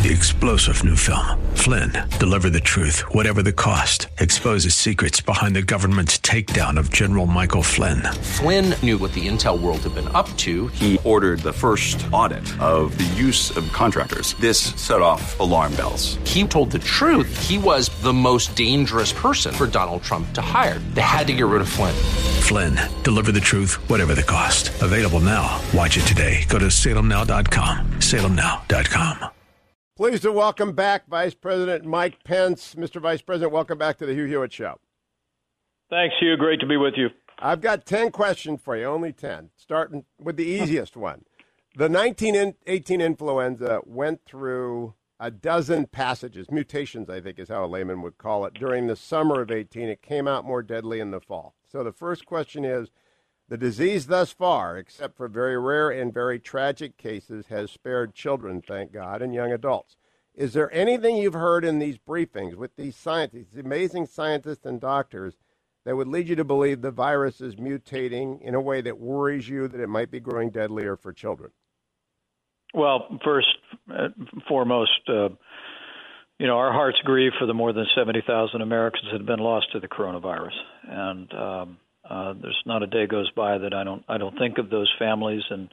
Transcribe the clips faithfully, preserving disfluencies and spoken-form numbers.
The explosive new film, Flynn, deliver the truth, whatever the cost, exposes secrets behind the government's takedown of General Michael Flynn. Flynn knew what the intel world had been up to. He ordered the first audit of the use of contractors. This set off alarm bells. He told the truth. He was the most dangerous person for Donald Trump to hire. They had to get rid of Flynn. Flynn, deliver the truth, whatever the cost. Available now. Watch it today. Go to salem now dot com. salem now dot com. Pleased to welcome back Vice President Mike Pence. Mister Vice President, welcome back to the Hugh Hewitt Show. Thanks, Hugh. Great to be with you. I've got ten questions for you, only ten, starting with the easiest one. The nineteen eighteen influenza went through a dozen passages, mutations, I think is how a layman would call it, during the summer of eighteen. It came out more deadly in the fall. So the first question is, the disease thus far, except for very rare and very tragic cases, has spared children, thank God, and young adults. Is there anything you've heard in these briefings with these scientists, these amazing scientists and doctors, that would lead you to believe the virus is mutating in a way that worries you that it might be growing deadlier for children? Well, first, uh, foremost, uh, you know, our hearts grieve for the more than seventy thousand Americans that have been lost to the coronavirus. And um, uh, there's not a day goes by that I don't I don't think of those families, and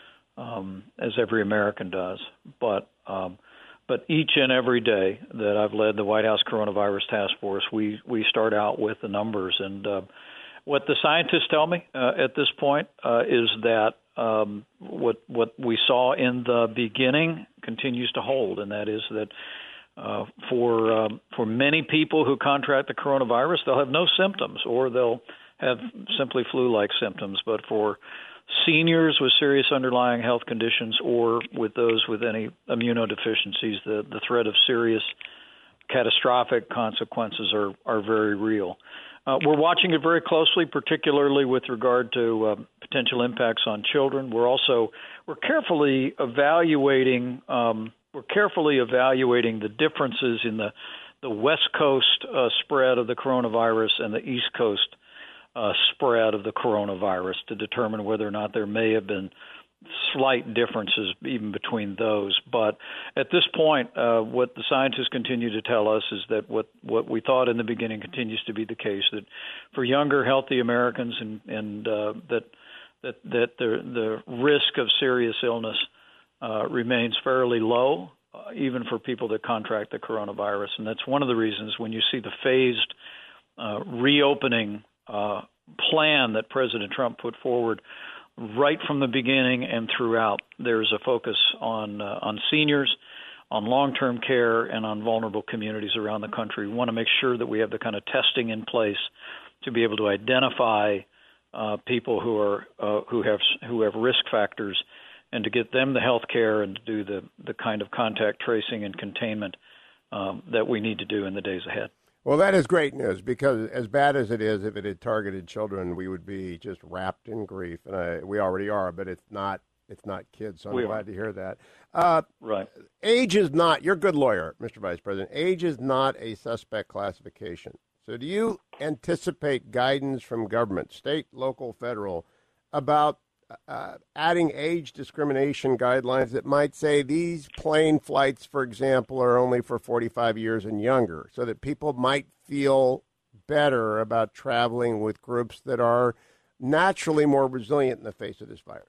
um, as every American does. But um, but each and every day that I've led the White House Coronavirus Task Force, we, we start out with the numbers. And uh, what the scientists tell me uh, at this point uh, is that Um, what what we saw in the beginning continues to hold, and that is that uh, for um, for many people who contract the coronavirus, they'll have no symptoms, or they'll have simply flu-like symptoms. But for seniors with serious underlying health conditions, or with those with any immunodeficiencies, the, the threat of serious catastrophic consequences are, are very real. Uh, we're watching it very closely, particularly with regard to uh, potential impacts on children. We're also we're carefully evaluating um, we're carefully evaluating the differences in the the West Coast uh, spread of the coronavirus and the East Coast uh, spread of the coronavirus to determine whether or not there may have been slight differences even between those. But at this point, uh, what the scientists continue to tell us is that what, what we thought in the beginning continues to be the case, that for younger, healthy Americans and, and uh, that that that the, the risk of serious illness uh, remains fairly low, uh, even for people that contract the coronavirus. And that's one of the reasons when you see the phased uh, reopening uh, plan that President Trump put forward right from the beginning and throughout, there's a focus on uh, on seniors, on long-term care, and on vulnerable communities around the country. We want to make sure that we have the kind of testing in place to be able to identify uh, people who are uh, who have who have risk factors, and to get them the health care and to do the the kind of contact tracing and containment um, that we need to do in the days ahead. Well, that is great news, because as bad as it is, if it had targeted children, we would be just wrapped in grief, and I, we already are. But it's not. It's not kids. So I'm we glad are. to hear that. Uh, right. Age is not. You're a good lawyer, Mister Vice President. Age is not a suspect classification. So, do you anticipate guidance from government, state, local, federal, about uh, adding age discrimination guidelines that might say these plane flights, for example, are only for forty-five years and younger, so that people might feel better about traveling with groups that are naturally more resilient in the face of this virus?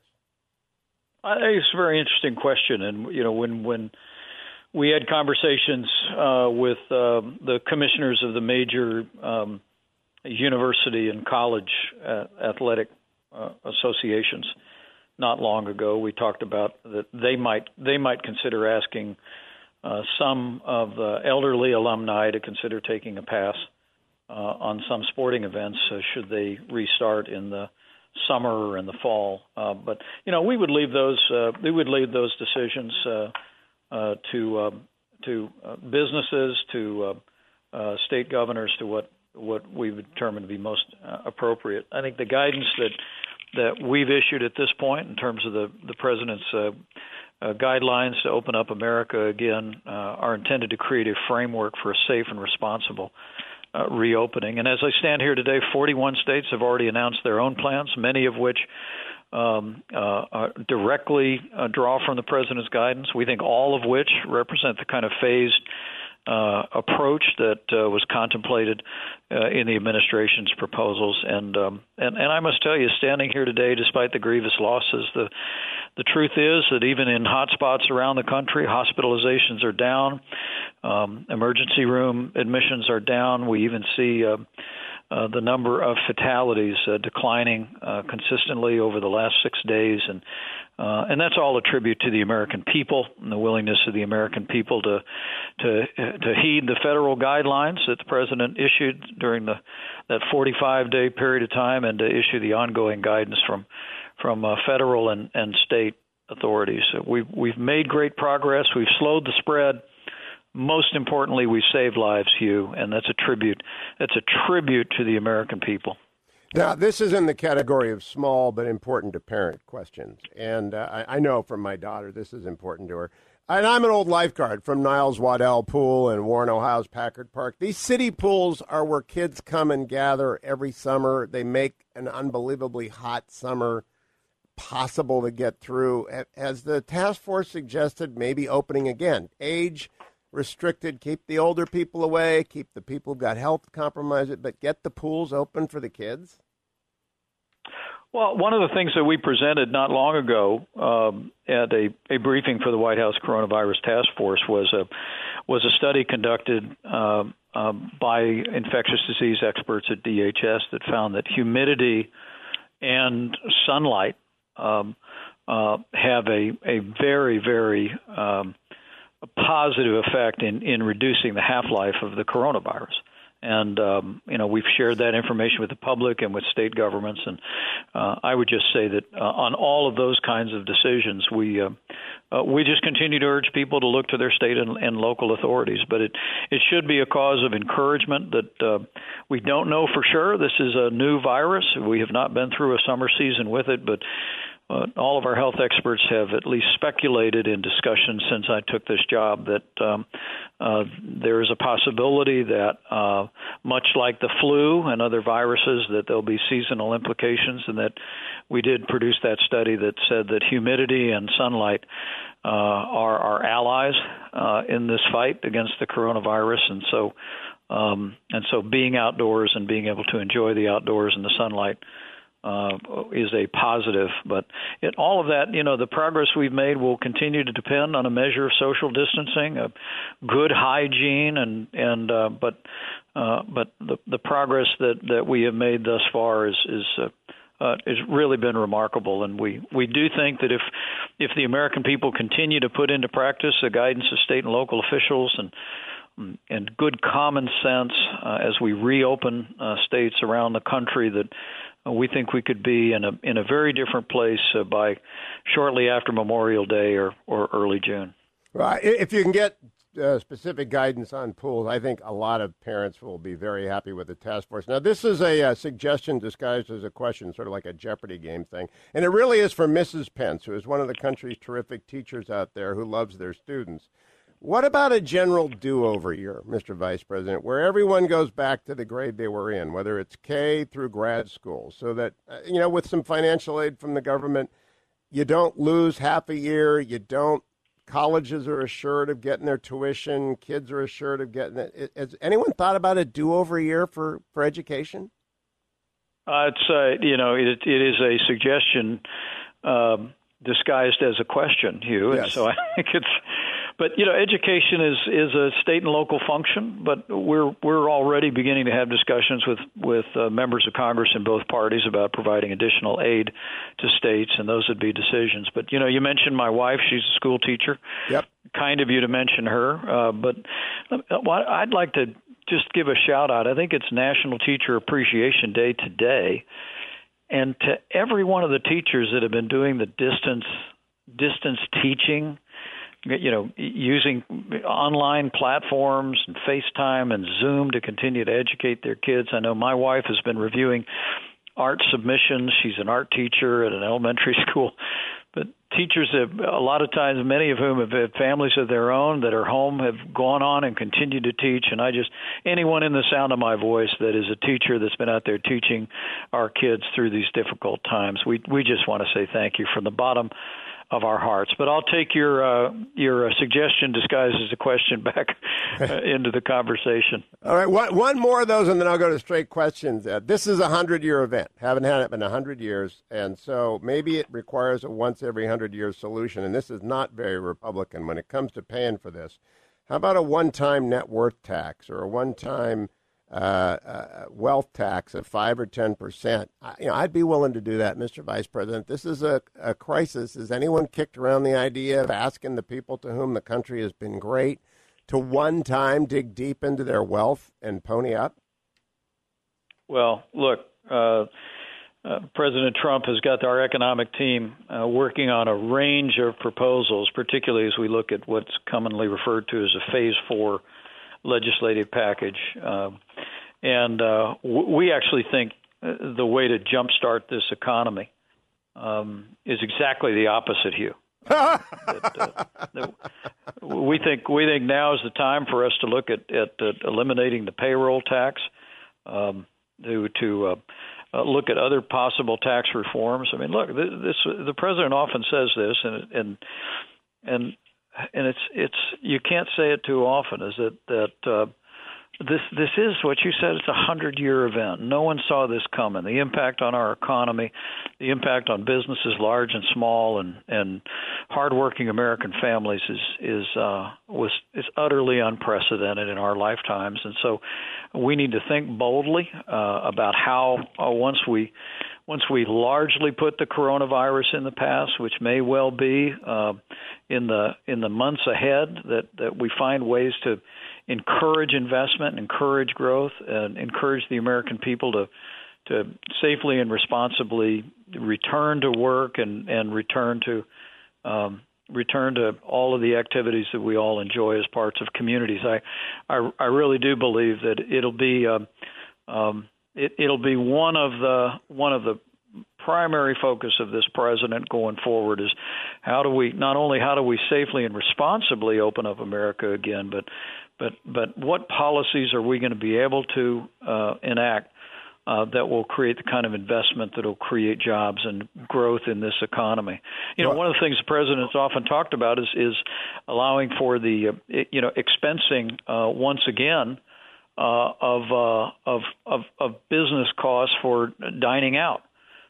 I think it's a very interesting question. And, you know, when, when we had conversations uh, with uh, the commissioners of the major um, university and college uh, athletic Uh, associations not long ago, we talked about that they might they might consider asking uh, some of the elderly alumni to consider taking a pass uh, on some sporting events uh, should they restart in the summer or in the fall. Uh, but you know, we would leave those uh, we would leave those decisions uh, uh, to uh, to uh, businesses, to uh, uh, state governors, to what what we would determine to be most uh, appropriate. I think the guidance that that we've issued at this point in terms of the, the president's uh, uh, guidelines to open up America again uh, are intended to create a framework for a safe and responsible uh, reopening. And as I stand here today, forty-one states have already announced their own plans, many of which um, uh, uh, directly uh, draw from the president's guidance. We think all of which represent the kind of phased uh, approach that uh, was contemplated uh, in the administration's proposals. And, um, and and I must tell you, standing here today, despite the grievous losses, the the truth is that even in hot spots around the country, hospitalizations are down, um, emergency room admissions are down. We even see uh, uh, the number of fatalities uh, declining uh, consistently over the last six days, and uh, and that's all a tribute to the American people and the willingness of the American people to to to heed the federal guidelines that the president issued during the that forty-five day period of time, and to issue the ongoing guidance from from uh, federal and, and state authorities. So we've we've made great progress. We've slowed the spread. Most importantly, we've saved lives, Hugh, and that's a tribute. That's a tribute to the American people. Now, this is in the category of small but important to parent questions, and uh, I, I know from my daughter this is important to her. And I'm an old lifeguard from Niles Waddell Pool and Warren, Ohio's Packard Park. These city pools are where kids come and gather every summer. They make an unbelievably hot summer possible to get through. Has the task force suggested maybe opening again? Age restricted, keep the older people away, keep the people who've got health compromised, but get the pools open for the kids? Well, one of the things that we presented not long ago um, at a, a briefing for the White House Coronavirus Task Force was a was a study conducted uh, uh, by infectious disease experts at D H S that found that humidity and sunlight um, uh, have a, a very, very um, positive effect in, in reducing the half-life of the coronavirus. And, um, you know, we've shared that information with the public and with state governments. And uh, I would just say that uh, on all of those kinds of decisions, we uh, uh, we just continue to urge people to look to their state and, and local authorities. But it, it should be a cause of encouragement that uh, we don't know for sure. This is a new virus. We have not been through a summer season with it, but Uh, all of our health experts have at least speculated in discussions since I took this job that um, uh, there is a possibility that, uh, much like the flu and other viruses, that there'll be seasonal implications, and that we did produce that study that said that humidity and sunlight uh, are our allies uh, in this fight against the coronavirus. And so, um, and so being outdoors and being able to enjoy the outdoors and the sunlight Uh, is a positive. But it, all of that, you know, the progress we've made will continue to depend on a measure of social distancing, a good hygiene, and and uh, but uh, but the the progress that, that we have made thus far is is uh, uh, has really been remarkable. And we, we do think that if if the American people continue to put into practice the guidance of state and local officials and and good common sense uh, as we reopen uh, states around the country, that we think we could be in a in a very different place uh, by shortly after Memorial Day or, or early June. Right. If you can get uh, specific guidance on pools, I think a lot of parents will be very happy with the task force. Now, this is a uh, suggestion disguised as a question, sort of like a Jeopardy game thing. And it really is for Missus Pence, who is one of the country's terrific teachers out there who loves their students. What about a general do-over year, Mister Vice President, where everyone goes back to the grade they were in, whether it's K through grad school, so that, uh, you know, with some financial aid from the government, you don't lose half a year, you don't, colleges are assured of getting their tuition, kids are assured of getting it. Has anyone thought about a do-over year for, for education? Uh, it's, uh, you know, it, it is a suggestion um, disguised as a question, Hugh, yes. And so I think it's... But, you know, education is, is a state and local function, but we're we're already beginning to have discussions with, with uh, members of Congress in both parties about providing additional aid to states, and those would be decisions. But, you know, you mentioned my wife. She's a school teacher. Yep. Kind of you to mention her. Uh, but well, I'd like to just give a shout-out. I think it's National Teacher Appreciation Day today, and to every one of the teachers that have been doing the distance distance teaching, you know, using online platforms and FaceTime and Zoom to continue to educate their kids. I know my wife has been reviewing art submissions. She's an art teacher at an elementary school. But teachers have, a lot of times, many of whom have had families of their own that are home, have gone on and continue to teach. And I just, anyone in the sound of my voice that is a teacher that's been out there teaching our kids through these difficult times, we we just want to say thank you from the bottom of our hearts. But I'll take your uh, your uh, suggestion disguised as a question back uh, into the conversation. All right, one, one more of those, and then I'll go to straight questions. Uh, this is a hundred-year event. Haven't had it in a hundred years, and so maybe it requires a once every hundred-year solution, and this is not very Republican when it comes to paying for this. How about a one-time net worth tax or a one-time Uh, uh, wealth tax of five or ten percent? I, you know, I'd be willing to do that, Mister Vice President. This is a, a crisis. Has anyone kicked around the idea of asking the people to whom the country has been great to one time dig deep into their wealth and pony up? Well, look, uh, uh, President Trump has got our economic team uh, working on a range of proposals, particularly as we look at what's commonly referred to as a phase four legislative package. Uh, and uh, w- we actually think the way to jumpstart this economy um, is exactly the opposite, Hugh. that, uh, that we think we think now is the time for us to look at, at, at eliminating the payroll tax, um, to, to uh, uh, look at other possible tax reforms. I mean, look, this, this the president often says this, and and and And it's it's you can't say it too often. Is that that uh, this this is what you said? It's a hundred year event. No one saw this coming. The impact on our economy, the impact on businesses large and small, and, and hardworking American families is is uh, was is utterly unprecedented in our lifetimes. And so we need to think boldly uh, about how uh, once we. Once we largely put the coronavirus in the past, which may well be uh, in the in the months ahead, that, that we find ways to encourage investment, encourage growth, and encourage the American people to to safely and responsibly return to work and, and return to um, return to all of the activities that we all enjoy as parts of communities. I I, I really do believe that it'll be um, um, It, it'll be one of the one of the primary focus of this president going forward is how do we not only how do we safely and responsibly open up America again, but but but what policies are we going to be able to uh, enact uh, that will create the kind of investment that will create jobs and growth in this economy? You know, one of the things the president's often talked about is is allowing for the uh, you know expensing uh, once again. Uh, of, uh, of of of business costs for dining out.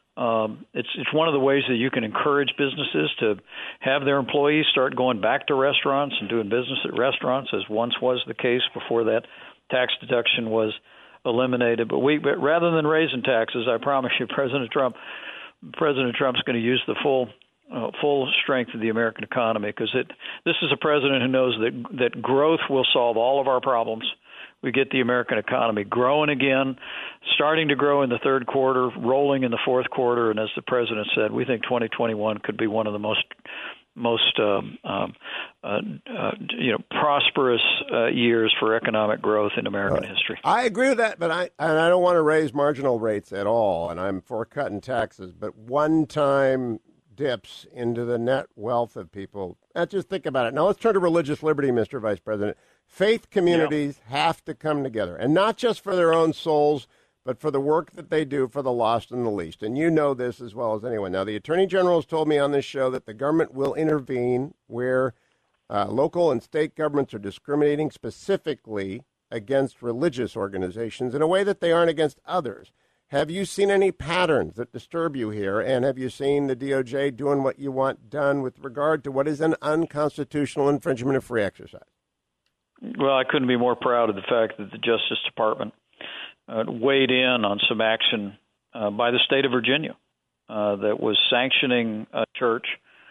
Um, it's it's one of the ways that you can encourage businesses to have their employees start going back to restaurants and doing business at restaurants, as once was the case before that tax deduction was eliminated. But we, but rather than raising taxes, I promise you, President Trump, President Trump's going to use the full. Uh, full strength of the American economy, because it this is a president who knows that that growth will solve all of our problems. We get the American economy growing again, starting to grow in the third quarter, rolling in the fourth quarter, and as the president said, we think twenty twenty-one could be one of the most most um, um, uh, uh, you know prosperous uh, years for economic growth in American uh, history. I agree with that, but I and I don't want to raise marginal rates at all, and I'm for cutting taxes, but one-time dips into the net wealth of people. Let's just think about it. Now let's turn to religious liberty, Mister Vice President. Faith communities yeah. have to come together, and not just for their own souls, but for the work that they do for the lost and the least. And you know this as well as anyone. Now, the Attorney General has told me on this show that the government will intervene where uh, local and state governments are discriminating specifically against religious organizations in a way that they aren't against others. Have you seen any patterns that disturb you here? And have you seen the D O J doing what you want done with regard to what is an unconstitutional infringement of free exercise? Well, I couldn't be more proud of the fact that the Justice Department uh, weighed in on some action uh, by the state of Virginia uh, that was sanctioning a church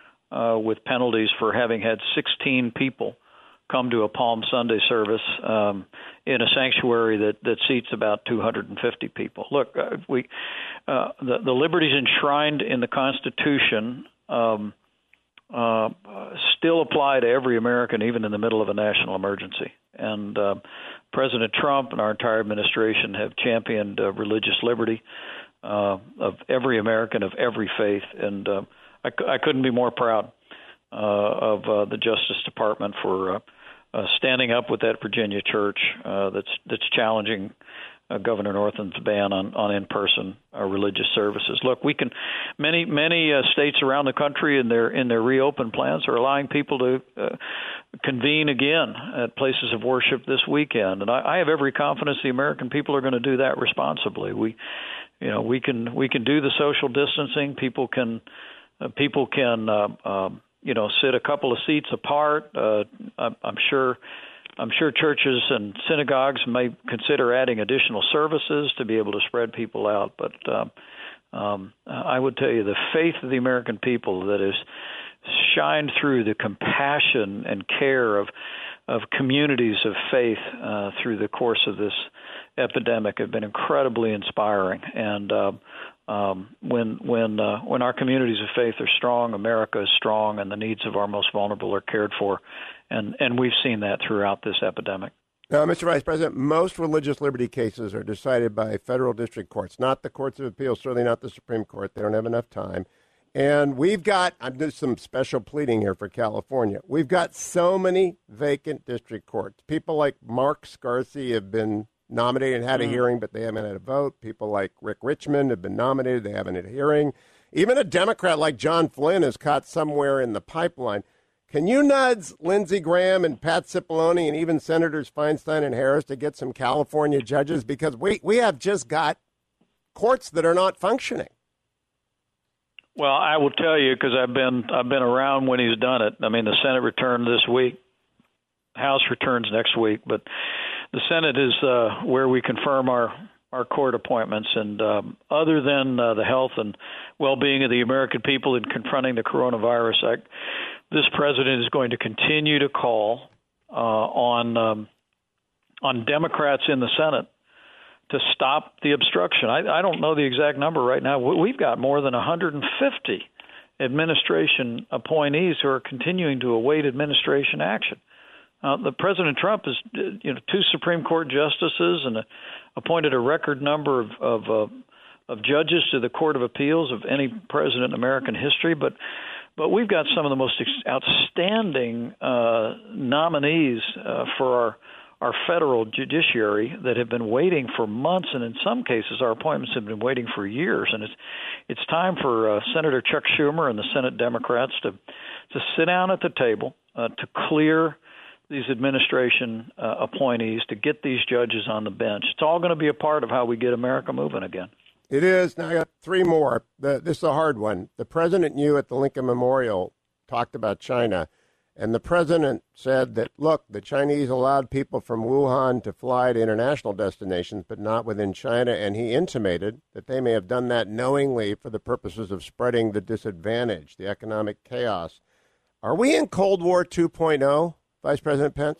uh, with penalties for having had sixteen people come to a Palm Sunday service um, in a sanctuary that, that seats about two hundred fifty people. Look, uh, we uh, the, the liberties enshrined in the Constitution um, uh, still apply to every American, even in the middle of a national emergency. And uh, President Trump and our entire administration have championed uh, religious liberty uh, of every American, of every faith. And uh, I, I couldn't be more proud uh, of uh, the Justice Department for uh, uh, standing up with that Virginia church uh, that's that's challenging uh, Governor Northam's ban on, on in-person uh, religious services. Look, we can many many uh, states around the country in their in their reopen plans are allowing people to uh, convene again at places of worship this weekend, and I, I have every confidence the American people are going to do that responsibly. We, you know, we can we can do the social distancing. People can uh, people can uh, uh, you know sit a couple of seats apart. Uh, I'm, I'm sure. I'm sure churches and synagogues may consider adding additional services to be able to spread people out. But um, um, I would tell you the faith of the American people that has shined through the compassion and care of of communities of faith uh, through the course of this epidemic have been incredibly inspiring. And uh, um, when when uh, when our communities of faith are strong, America is strong, and the needs of our most vulnerable are cared for. And and we've seen that throughout this epidemic. Now, Mister Vice President, most religious liberty cases are decided by federal district courts, not the courts of appeals, certainly not the Supreme Court. They don't have enough time. And we've got, I'm doing some special pleading here for California. We've got so many vacant district courts. People like Mark Scarsi have been nominated and had a mm. hearing, but they haven't had a vote. People like Rick Richmond have been nominated. They haven't had a hearing. Even a Democrat like John Flynn is caught somewhere in the pipeline. Can you nudge Lindsey Graham and Pat Cipollone and even Senators Feinstein and Harris to get some California judges? Because we, we have just got courts that are not functioning. Well, I will tell you, because I've been I've been around when he's done it. I mean, the Senate returned this week. House returns next week. But the Senate is uh, where we confirm our, our court appointments. And um, other than uh, the health and well-being of the American people in confronting the coronavirus, I this president is going to continue to call uh, on um, on Democrats in the Senate to stop the obstruction. I, I don't know the exact number right now. We've got more than one hundred fifty administration appointees who are continuing to await administration action. Uh, the President Trump has, you know, two Supreme Court justices and uh, appointed a record number of of, uh, of judges to the Court of Appeals of any president in American history, but. But we've got some of the most outstanding uh, nominees uh, for our, our federal judiciary that have been waiting for months, and in some cases our appointments have been waiting for years. And it's it's time for uh, Senator Chuck Schumer and the Senate Democrats to to sit down at the table uh, to clear these administration uh, appointees, to get these judges on the bench. It's all going to be a part of how we get America moving again. It is. Now I got three more. The, this is a hard one. The president and you at the Lincoln Memorial talked about China, and the president said that, look, the Chinese allowed people from Wuhan to fly to international destinations, but not within China, and he intimated that they may have done that knowingly for the purposes of spreading the disadvantage, the economic chaos. Are we in Cold War two point oh, Vice President Pence?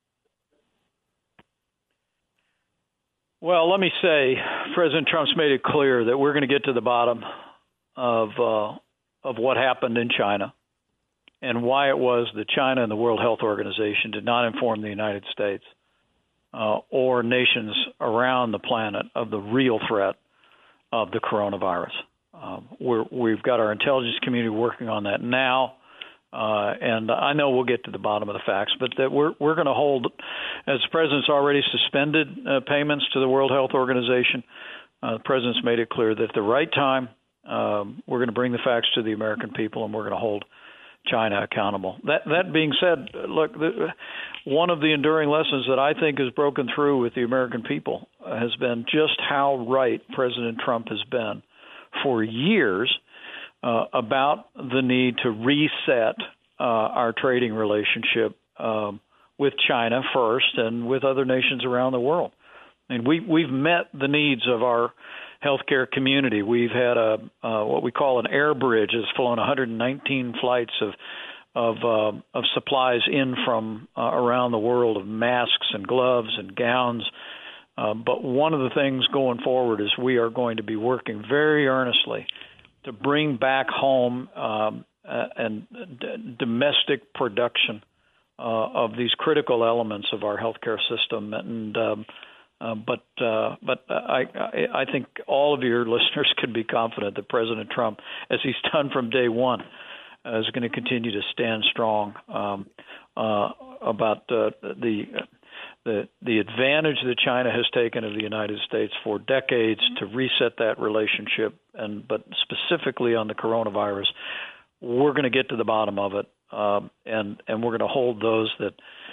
Well, let me say, President Trump's made it clear that we're going to get to the bottom of uh, of what happened in China and why it was that China and the World Health Organization did not inform the United States uh, or nations around the planet of the real threat of the coronavirus. Um, we're, we've got our intelligence community working on that now. Uh, and I know we'll get to the bottom of the facts, but that we're we're going to hold, as the president's already suspended uh, payments to the World Health Organization. Uh, the president's made it clear that at the right time, um, we're going to bring the facts to the American people, and we're going to hold China accountable. That that being said, look, the, one of the enduring lessons that I think has broken through with the American people uh, has been just how right President Trump has been for years. Uh, about the need to reset uh, our trading relationship um, with China first and with other nations around the world. I mean, we, we've met the needs of our healthcare community. We've had a uh, what we call an air bridge that's flown one hundred nineteen flights of of, uh, of supplies in from uh, around the world, of masks and gloves and gowns. Uh, but one of the things going forward is we are going to be working very earnestly to bring back home um, uh, and d- domestic production uh, of these critical elements of our healthcare system. And um, Uh, but uh, but I, I I think all of your listeners can be confident that President Trump, as he's done from day one, uh, is going to continue to stand strong um, uh, about uh, the the the advantage that China has taken of the United States for decades to reset that relationship, and but specifically on the coronavirus, we're going to get to the bottom of it, um, and and we're going to hold those that.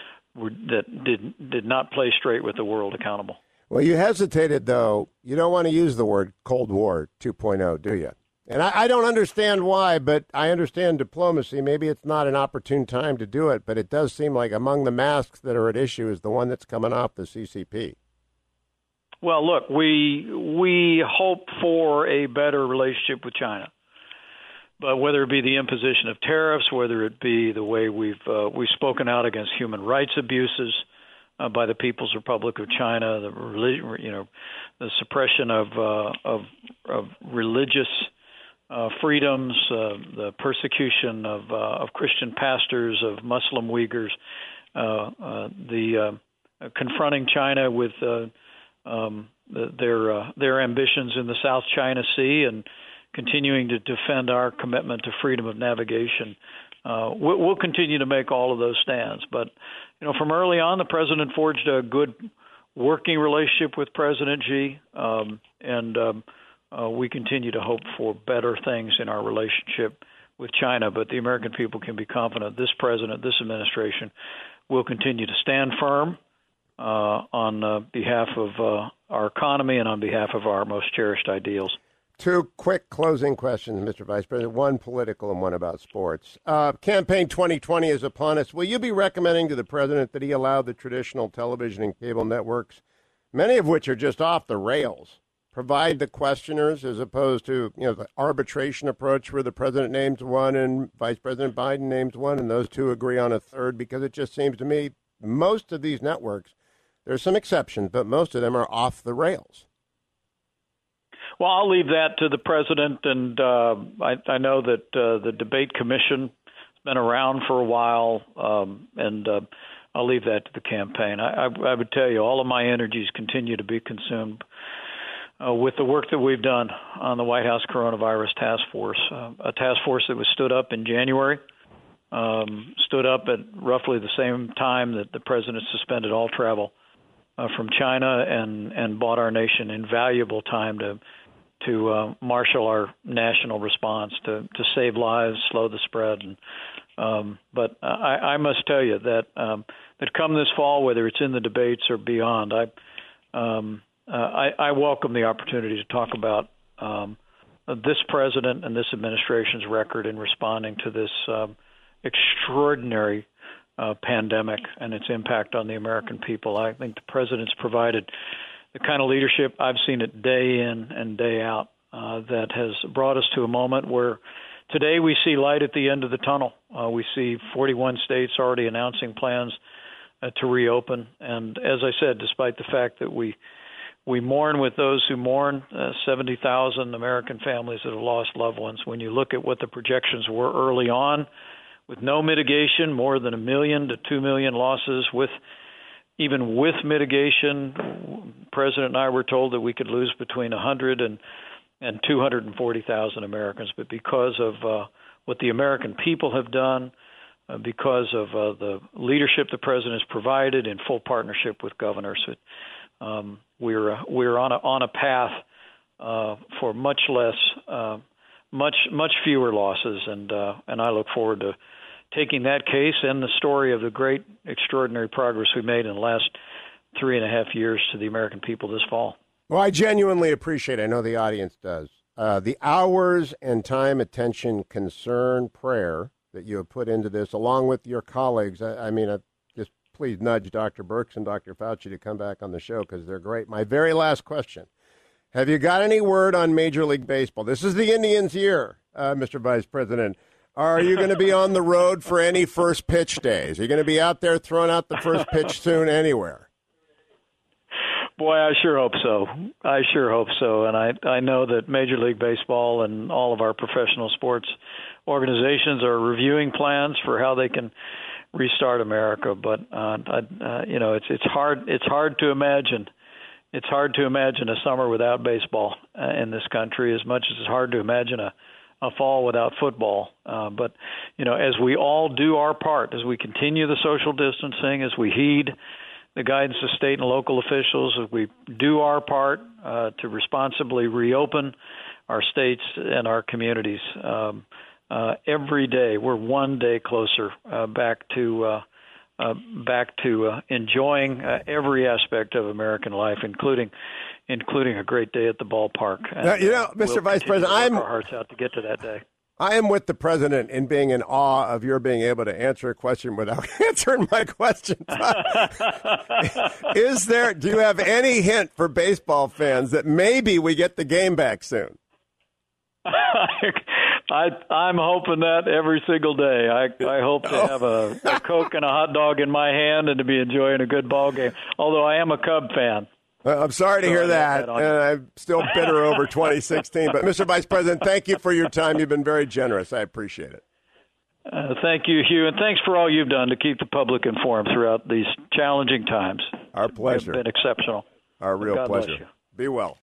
that did did not play straight with the world accountable. Well, you hesitated, though. You don't want to use the word Cold War two point oh, do you? And I, I don't understand why, but I understand diplomacy. Maybe it's not an opportune time to do it, but it does seem like among the masks that are at issue is the one that's coming off the C C P. Well, look, we we hope for a better relationship with China. But whether it be the imposition of tariffs, whether it be the way we've uh, we've spoken out against human rights abuses uh, by the People's Republic of China, the relig- you know, the suppression of uh, of, of religious uh, freedoms, uh, the persecution of uh, of Christian pastors, of Muslim Uyghurs, uh, uh, the uh, confronting China with uh, um, the, their uh, their ambitions in the South China Sea, and continuing to defend our commitment to freedom of navigation. Uh, we'll continue to make all of those stands. But, you know, from early on, the president forged a good working relationship with President Xi, um, and um, uh, we continue to hope for better things in our relationship with China. But the American people can be confident this president, this administration, will continue to stand firm uh, on uh, behalf of uh, our economy and on behalf of our most cherished ideals. Two quick closing questions, Mister Vice President, one political and one about sports. Uh, campaign twenty twenty is upon us. Will you be recommending to the president that he allow the traditional television and cable networks, many of which are just off the rails, provide the questioners as opposed to, you know, the arbitration approach where the president names one and Vice President Biden names one and those two agree on a third? Because it just seems to me most of these networks, there's some exceptions, but most of them are off the rails. Well, I'll leave that to the president, and uh, I, I know that uh, the debate commission has been around for a while, um, and uh, I'll leave that to the campaign. I, I, I would tell you all of my energies continue to be consumed uh, with the work that we've done on the White House Coronavirus Task Force, uh, a task force that was stood up in January, um, stood up at roughly the same time that the president suspended all travel uh, from China and, and bought our nation invaluable time to to uh, marshal our national response to, to save lives, slow the spread. And, um, but I, I must tell you that um, that come this fall, whether it's in the debates or beyond, I um, uh, I, I welcome the opportunity to talk about um, this president and this administration's record in responding to this um, extraordinary uh, pandemic and its impact on the American people. I think the president's provided the kind of leadership I've seen it day in and day out uh, that has brought us to a moment where today we see light at the end of the tunnel. Uh, we see forty-one states already announcing plans uh, to reopen. And as I said, despite the fact that we we mourn with those who mourn, uh, seventy thousand American families that have lost loved ones, when you look at what the projections were early on, with no mitigation, more than a million to two million losses, with even with mitigation, President and I were told that we could lose between one hundred and, and two hundred forty thousand Americans. But because of uh, what the American people have done, uh, because of uh, the leadership the president has provided in full partnership with governors, it, um, we're uh, we're on a on a path uh, for much less, uh, much much fewer losses, and uh, and I look forward to taking that case and the story of the great, extraordinary progress we made in the last three and a half years to the American people this fall. Well, I genuinely appreciate it. I know the audience does. Uh, the hours and time, attention, concern, prayer that you have put into this, along with your colleagues. I, I mean, I just please nudge Doctor Birx and Doctor Fauci to come back on the show because they're great. My very last question. Have you got any word on Major League Baseball? This is the Indians' year, uh, Mister Vice President. Are you going to be on the road for any first pitch days? Are you going to be out there throwing out the first pitch soon anywhere? Boy, I sure hope so. I sure hope so. And I, I know that Major League Baseball and all of our professional sports organizations are reviewing plans for how they can restart America. But, uh, I, uh, you know, it's it's hard it's hard to imagine it's hard to imagine a summer without baseball uh, in this country, as much as it's hard to imagine a, a fall without football. Uh, but, you know, as we all do our part, as we continue the social distancing, as we heed the guidance of state and local officials, as we do our part uh, to responsibly reopen our states and our communities, um, uh, every day we're one day closer uh, back to uh, uh, back to uh, enjoying uh, every aspect of American life, including including a great day at the ballpark. And, now, you know, Mister we'll Vice President, to work I'm our hearts out to get to that day. I am with the president in being in awe of your being able to answer a question without answering my question. Is there? Do you have any hint for baseball fans that maybe we get the game back soon? I, I'm hoping that every single day. I, I hope to have a, a Coke and a hot dog in my hand and to be enjoying a good ball game. Although I am a Cub fan. Well, I'm sorry to so hear that, that and I'm still bitter over twenty sixteen. But, Mister Vice President, thank you for your time. You've been very generous. I appreciate it. Uh, thank you, Hugh, and thanks for all you've done to keep the public informed throughout these challenging times. Our pleasure. You've been exceptional. Our real God bless pleasure. you. Be well.